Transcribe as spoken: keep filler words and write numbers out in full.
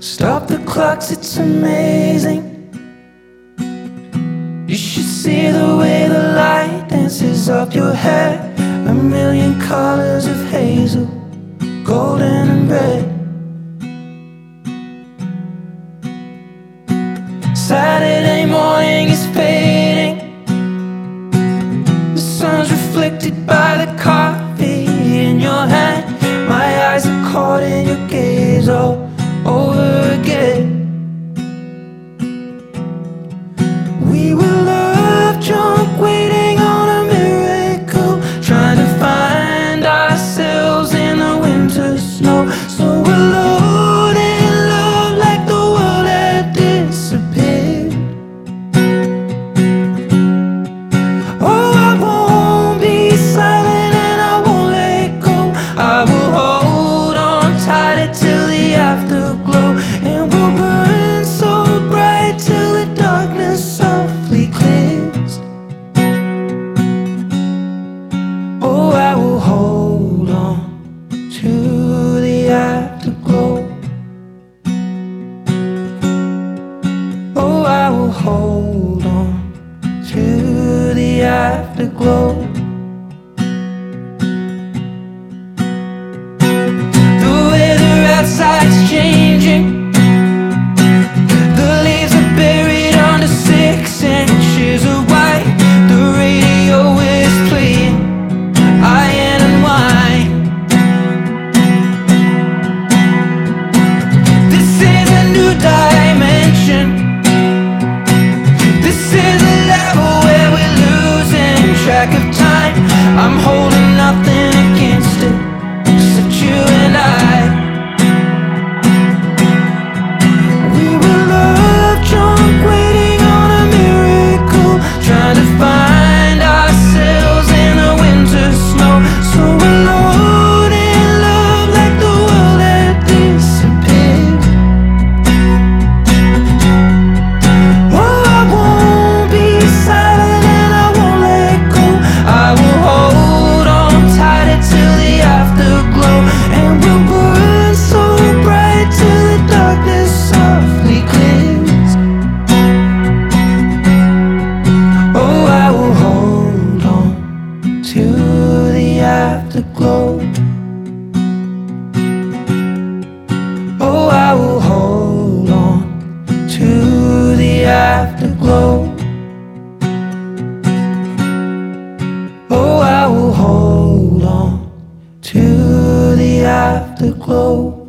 Stop the clocks, it's amazing. You should see the way the light dances up your hair. A million colors of hazel, golden and red. Saturday morning is fading. The sun's reflected by the coffee in your hand. My eyes are caught in your gaze all over again. We were love drunk, waiting on a miracle, trying to find ourselves in the winter snow. So alone in love, like the world had disappeared. Oh, I won't be silent and I won't let go. I will hold on tighter till the afterglow, and we'll burn so bright till the darkness softly clears. Oh, I will hold on to the afterglow. Oh, I will hold on to the afterglow. The weather outside's changing. The leaves are buried under six inches of white. The radio is playing iron and wine. This is a new dimension. This is a level where we're losing track of time. I'm holding nothing against it, except you and I. We were love drunk, waiting on a miracle, trying to find ourselves in the winter snow. So alone in love, like the world had disappeared. Oh, I won't be silent and I won't let go. I will hold on tighter till the afterglow, and we'll burn so bright till the darkness softly clears. Oh, I will hold on to the afterglow. Oh, I will hold on to the afterglow. Oh, I will hold on to the afterglow.